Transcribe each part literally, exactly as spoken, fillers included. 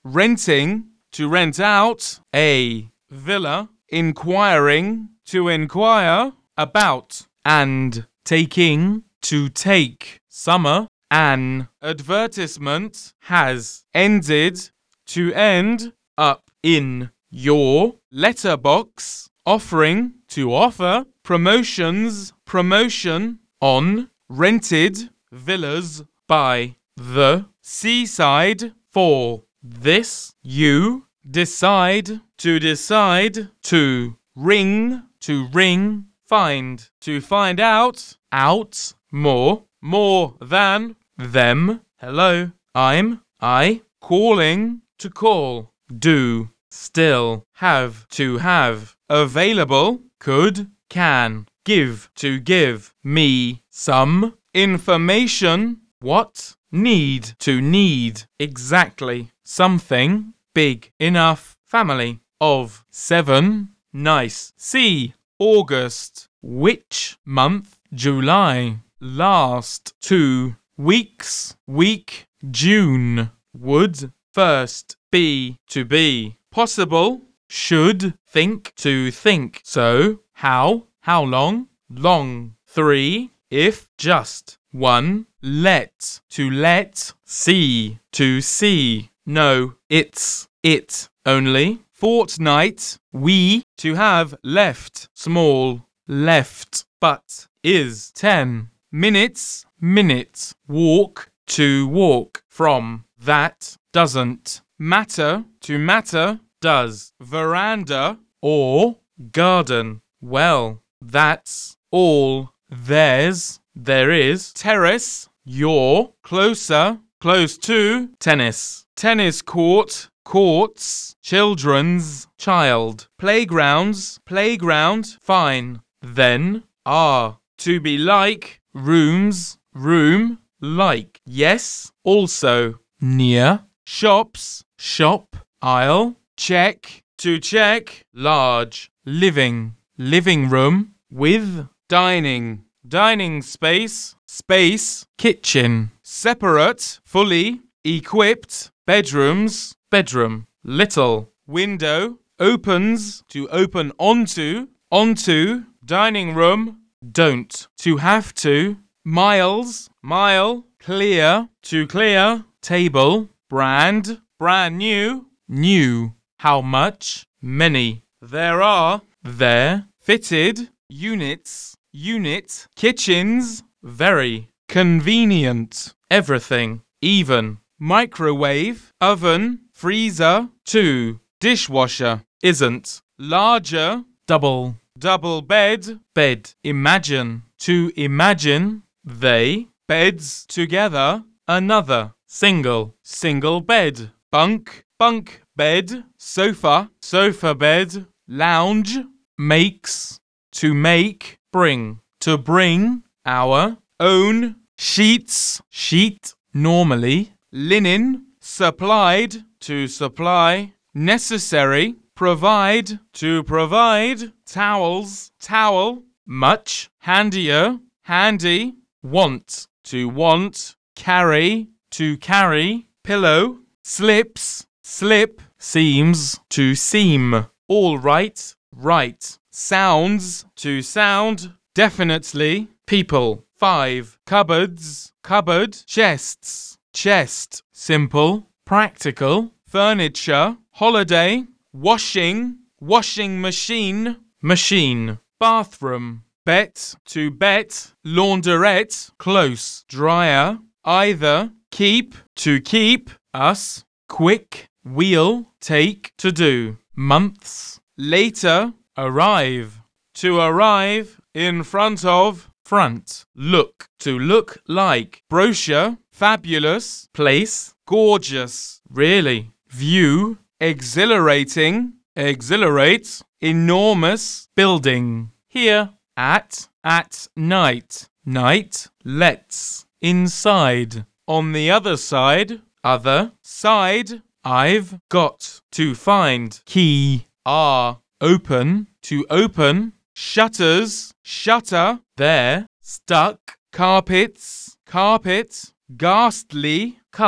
renting, to rent out, a villa, inquiring, to inquire, about, and taking, to take, summer, an advertisement, has ended, to end, up, in, your, letterbox, offering, to offer, promotions, promotion, on, rented, villas, by, the, seaside, for, this, you, decide, to decide, to, ring, to ring, find, to find out, out, more, more than, them, hello, I'm, I, calling, to call, do, still, have, to have, available, could, can, give, to give, me, some, information, what, need, to need, exactly, something, big, enough, family, of, seven, nice, see, August, which, month, July, last, two, weeks, week, June, would, first, be, to be, possible, should, think, to think, so, how, how long, long, three, if, just, one, let, to let, see, to see, no, it's, it, only, fortnight, we, to have, left, small, left, but, is, ten, minutes, minute, walk, to walk, from, that, doesn't, matter, to matter, does, veranda, or, garden, well, that's, all, there's, there is, terrace, your, closer, close to, tennis, tennis court, courts, children's, child, playgrounds, playground, fine, then, are, to be like, rooms, room, like, yes, also, near, shops, shop, aisle, check, to check, large, living, living room, with, dining, dining space, space, kitchen, separate, fully, equipped, bedrooms, bedroom, little, window, opens, to open onto, onto, dining room, don't, to have to, miles, mile, clear, to clear, table, brand, brand new, new, how much, many, there are, there, fitted, units, unit, kitchens, very, convenient, everything, even, microwave, oven, freezer, two, dishwasher, isn't, larger, double, double bed, bed, imagine, to imagine, they, beds together, another, single, single bed, bunk, bunk bed, sofa, sofa bed, lounge, makes, to make, bring, to bring, our, own, sheets, sheet, normally, linen, supplied, to supply, necessary, provide, to provide, towels, towel, much, handier, handy, want, to want, carry, to carry, pillow, slips, slip, seams, to seam, all right, right, sounds, to sound, definitely, people, five, cupboards, cupboard, chests, chest, simple, practical, furniture, holiday, washing, washing machine, machine, bathroom, bet, to bet, laundrette, close, dryer, either, keep, to keep, us, quick, wheel, take, to do, months, later, arrive, to arrive, in front of, front, look, to look like, brochure, fabulous, place, gorgeous, really, view, exhilarating, exhilarate, enormous, building, here, at, at night, night, let's, inside, on the other side, other, side, I've got, to find, key, are, open, to open, shutters, shutter, there, stuck, carpets, carpet, ghastly, colour,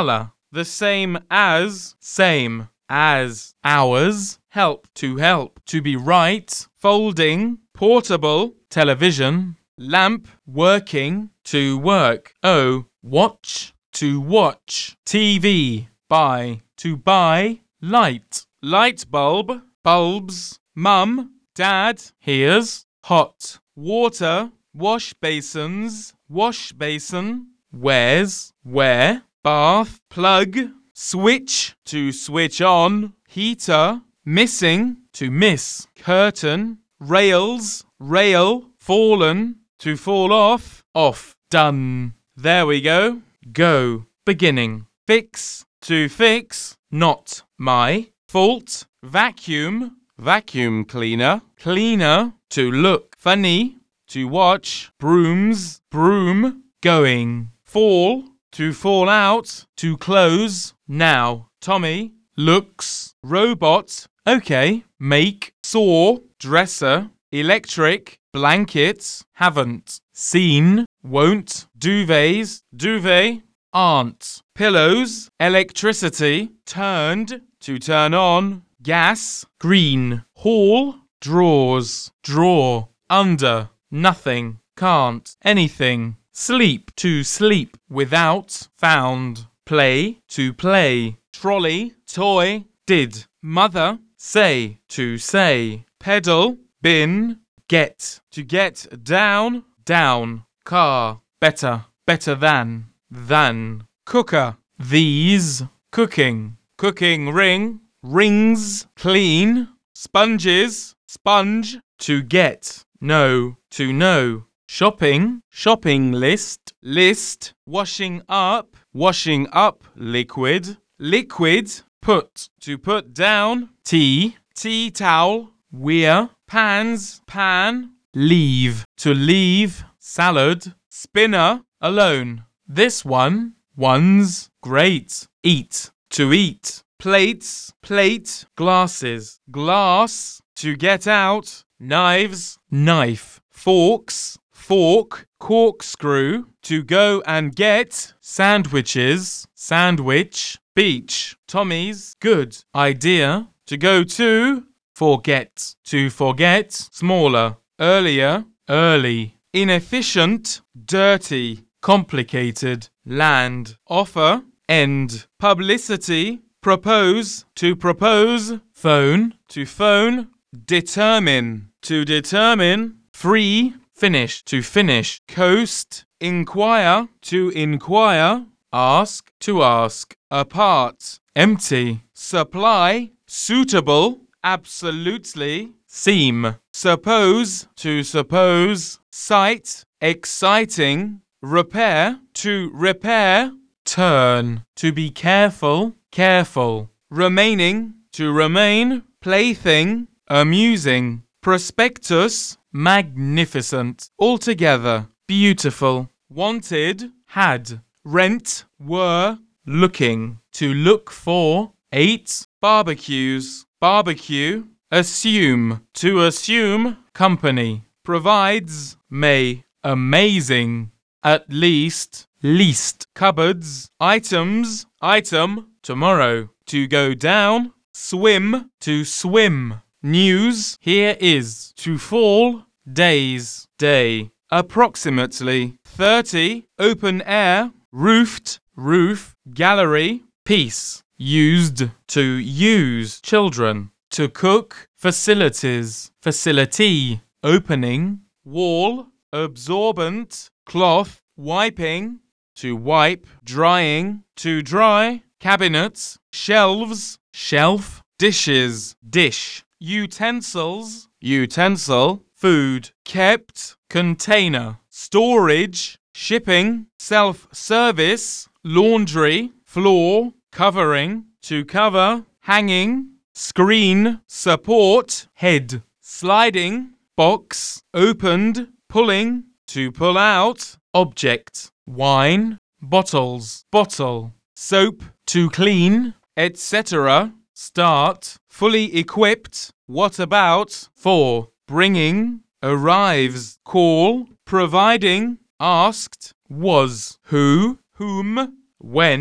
the same as, same as, hours, help, to help, to be right, folding, portable, television, lamp, working, to work, oh, watch, to watch, T V, buy, to buy, light, light bulb, bulbs, mum, dad, here's, hot, water, wash basins, wash basin, where's, where, bath, plug, switch, to switch on, heater, missing, to miss, curtain, rails, rail, fallen, to fall off, off, done. There we go. Go, beginning, fix, to fix, not my fault, vacuum, vacuum cleaner, cleaner, to look, funny, to watch, brooms, broom, going, fall, to fall out, to close, now, Tommy, looks, robot, okay, make, saw, dresser, electric, blankets, haven't, seen, won't, duvets, duvet, aren't, pillows, electricity, turned, to turn on, gas, green, hall, drawers, drawer, under, nothing, can't, anything, sleep, to sleep, without, found, play, to play, trolley, toy, did, mother, say, to say, pedal, bin, get, to get down, down, car, better, better than, than, cooker, these, cooking, cooking ring, rings, clean, sponges, sponge, to get, know, to know, shopping, shopping list, list, washing up, washing up, liquid, liquid, put, to put down, tea, tea towel, weir, pans, pan, leave, to leave, salad, spinner, alone, this one, ones, great, eat, to eat, plates, plate, glasses, glass, to get out, knives, knife, forks, fork, corkscrew, to go and get, sandwiches, sandwich, beach, Tommy's, good, idea, to go to, forget, to forget, smaller, earlier, early, inefficient, dirty, complicated, land, offer, end, publicity, propose, to propose, phone, to phone, determine, to determine, free, finish, to finish, coast, inquire, to inquire, ask, to ask, apart, empty, supply, suitable, absolutely, seem, suppose, to suppose, sight, exciting, repair, to repair, turn, to be careful, careful, remaining, to remain, plaything, amusing, prospectus, magnificent, altogether, beautiful, wanted, had, rent, were, looking, to look for, eight, barbecues, barbecue, assume, to assume, company, provides, may, amazing, at least, least, cupboards, items, item, tomorrow, to go down, swim, to swim, news, here is, to fall, days, day, approximately, thirty, open air, roofed, roof, gallery, piece, used, to use, children, to cook, facilities, facility, opening, wall, absorbent, cloth, wiping, to wipe, drying, to dry, cabinets, shelves, shelf, dishes, dish, utensils, utensil, food, kept, container, storage, shipping, self-service, laundry, floor, covering, to cover, hanging, screen, support, head, sliding, box, opened, pulling, to pull out, object, wine, bottles, bottle, soap, to clean, et cetera, start, fully equipped, what about, for, bringing, arrives, call, providing, asked, was, who, whom, when,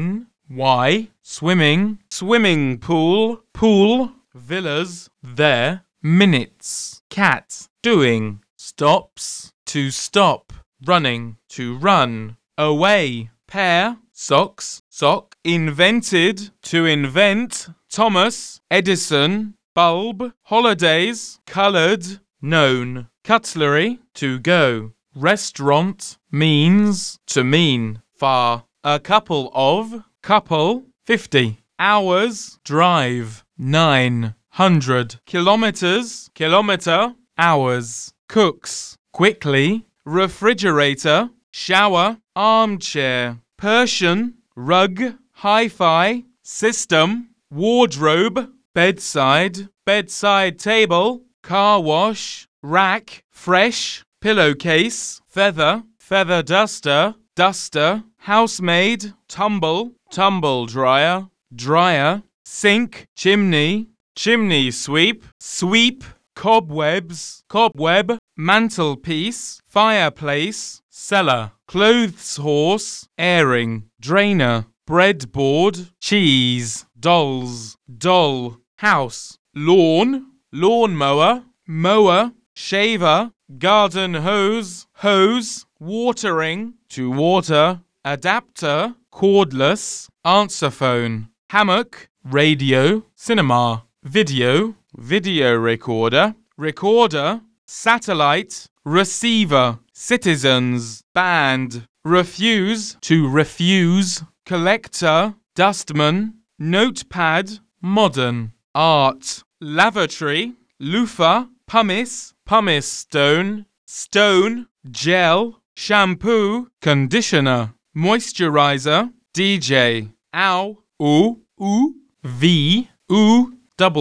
Why? Swimming, swimming pool, pool, villas, there, minutes, cat, doing, stops, to stop, running, to run, away, pair, socks, sock, invented, to invent, Thomas, Edison, bulb, holidays, coloured, known, cutlery, to go, restaurant, means, to mean, far, a couple of, couple, fifty, hours, drive, nine, hundred, kilometres, kilometre, hours, cooks, quickly, refrigerator, shower, armchair, Persian, rug, hi-fi, system, wardrobe, bedside, bedside table, car wash, rack, fresh, pillowcase, feather, feather duster, duster, housemaid, tumble, tumble dryer, dryer, sink, chimney, chimney sweep, sweep, cobwebs, cobweb, mantelpiece, fireplace, cellar, clothes horse, airing, drainer, breadboard, cheese, dolls, doll, house, lawn, lawnmower, mower, shaver, garden hose, hose, watering, to water, adapter, cordless, answer phone, hammock, radio, cinema, video, video recorder, recorder, satellite, receiver, citizens, band, refuse, to refuse, collector, dustman, notepad, modern, art, lavatory, loofah, pumice, pumice stone, stone, gel, shampoo, conditioner, moisturizer, D J, ow, oo, oo, v, oo,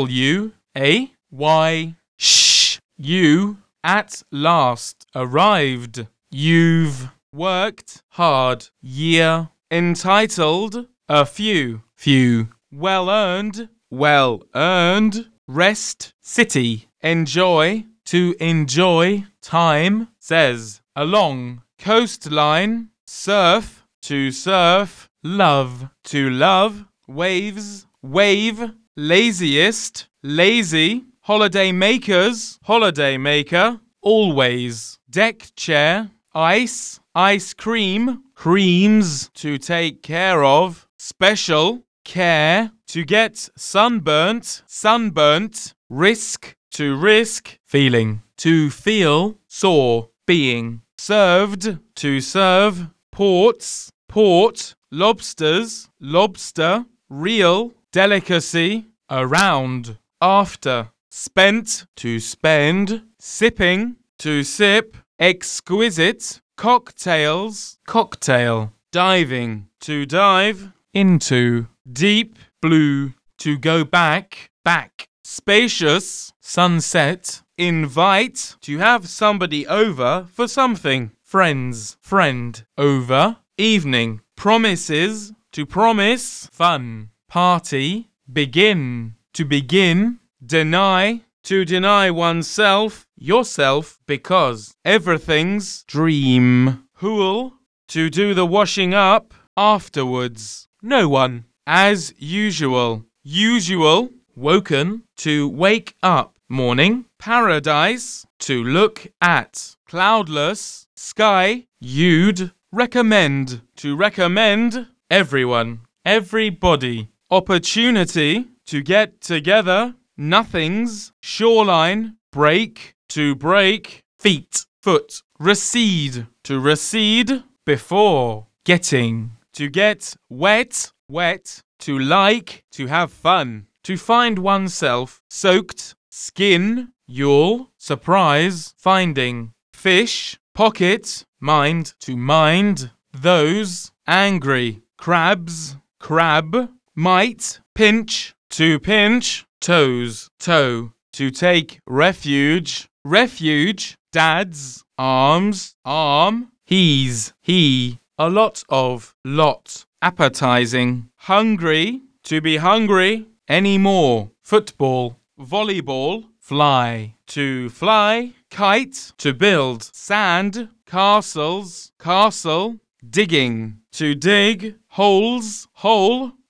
w, a, y, sh, you, at last, arrived, you've, worked, hard, year, entitled, a few, few, well earned, well earned, rest, city, enjoy, to enjoy, time, says, along, coastline, surf, to surf, love, to love, waves, wave, laziest, lazy, holiday makers, holiday maker, always, deck chair, ice, ice cream, creams, to take care of, special, care, to get sunburnt, sunburnt, risk, to risk, feeling, to feel, sore, being, served, to serve, ports, port, lobsters, lobster, real, delicacy, around, after, spent, to spend, sipping, to sip, exquisite, cocktails, cocktail, diving, to dive, into, deep, blue, to go back, back, spacious, sunset, invite, to have somebody over for something, friends, friend, over, evening, promises, to promise, fun, party, begin, to begin, deny, to deny oneself, yourself, because, everything's, dream, who'll, to do the washing up, afterwards, no one, as usual, usual, woken, to wake up, morning, paradise, to look at, cloudless, sky, you'd, recommend, to recommend, everyone, everybody, opportunity, to get together, nothings, shoreline, break, to break, feet, foot, recede, to recede, before, getting, to get wet, wet, to like, to have fun, to find oneself, soaked, skin, yawl, surprise, finding, fish, pocket, mind, to mind, those, angry, crabs, crab, might, pinch, to pinch, toes, toe, to take refuge, refuge, dad's, arms, arm, he's, he, a lot of, lot, appetizing, hungry, to be hungry, any more, football, volleyball, fly, to fly, kite, to build, sand, castles, castle, digging, to dig, holes, hole,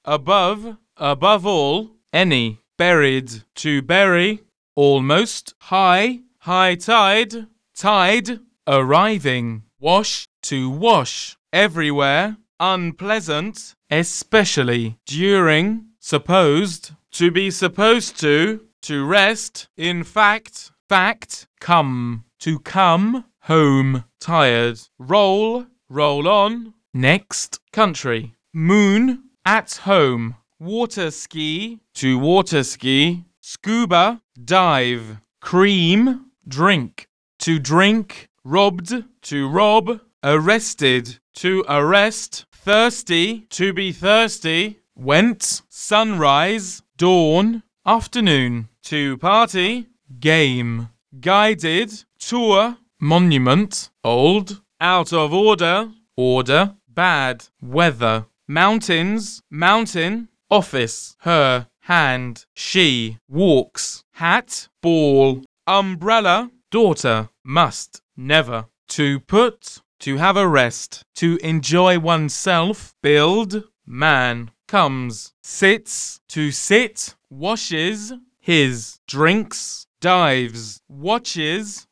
above, above all, any, buried, to bury, almost, high, high tide, tide, arriving, wash, to wash, everywhere, unpleasant, especially, during, supposed, to be supposed to, to rest, in fact, fact, come, to come, home, tired, roll, roll on, next, country, moon, at home, water ski, to water ski, scuba, dive, cream, drink, to drink, robbed, to rob, arrested, to arrest, thirsty, to be thirsty, went, sunrise, dawn, afternoon, to party, game, guided, tour, monument, old, out of order, order, bad, weather, mountains, mountain, office, her, hand, she, walks, hat, ball, umbrella, daughter, must, never, to put, to have a rest, to enjoy oneself, build, man, comes, sits, to sit, washes, his, drinks, dives, watches,